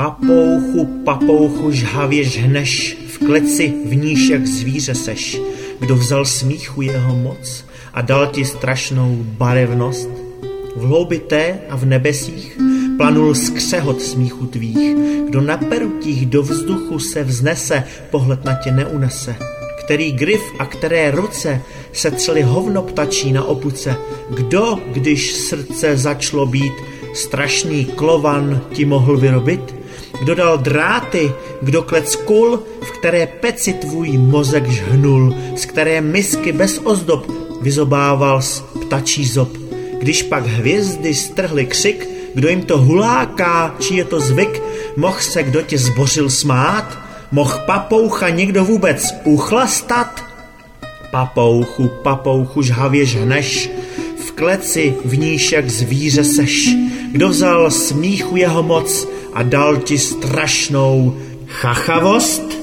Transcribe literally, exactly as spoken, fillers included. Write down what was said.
Papouchu, papouchu, žhavě žhneš, v kleci v níž jak zvíře seš. Kdo vzal smíchu jeho moc a dal ti strašnou barevnost? V hloubi té a v nebesích planul skřehot smíchu tvých. Kdo na perutích do vzduchu se vznese, pohled na tě neunese. Který gryf a které ruce se třeli hovno ptačí na opuce. Kdo, když srdce začalo být, strašný klovan ti mohl vyrobit? Kdo dal dráty, kdo klec kul, v které peci tvůj mozek žhnul, z které misky bez ozdob vyzobával z ptačí zob. Když pak hvězdy strhly křik, kdo jim to huláká, či je to zvyk, mohl se kdo tě zbořil smát? Mohl papoucha někdo vůbec uchlastat? Papouchu, papouchu, žhavě žhneš, v kleci v níž jak zvíře seš. Kdo vzal smíchu jeho moc a dal ti strašnou chachavost?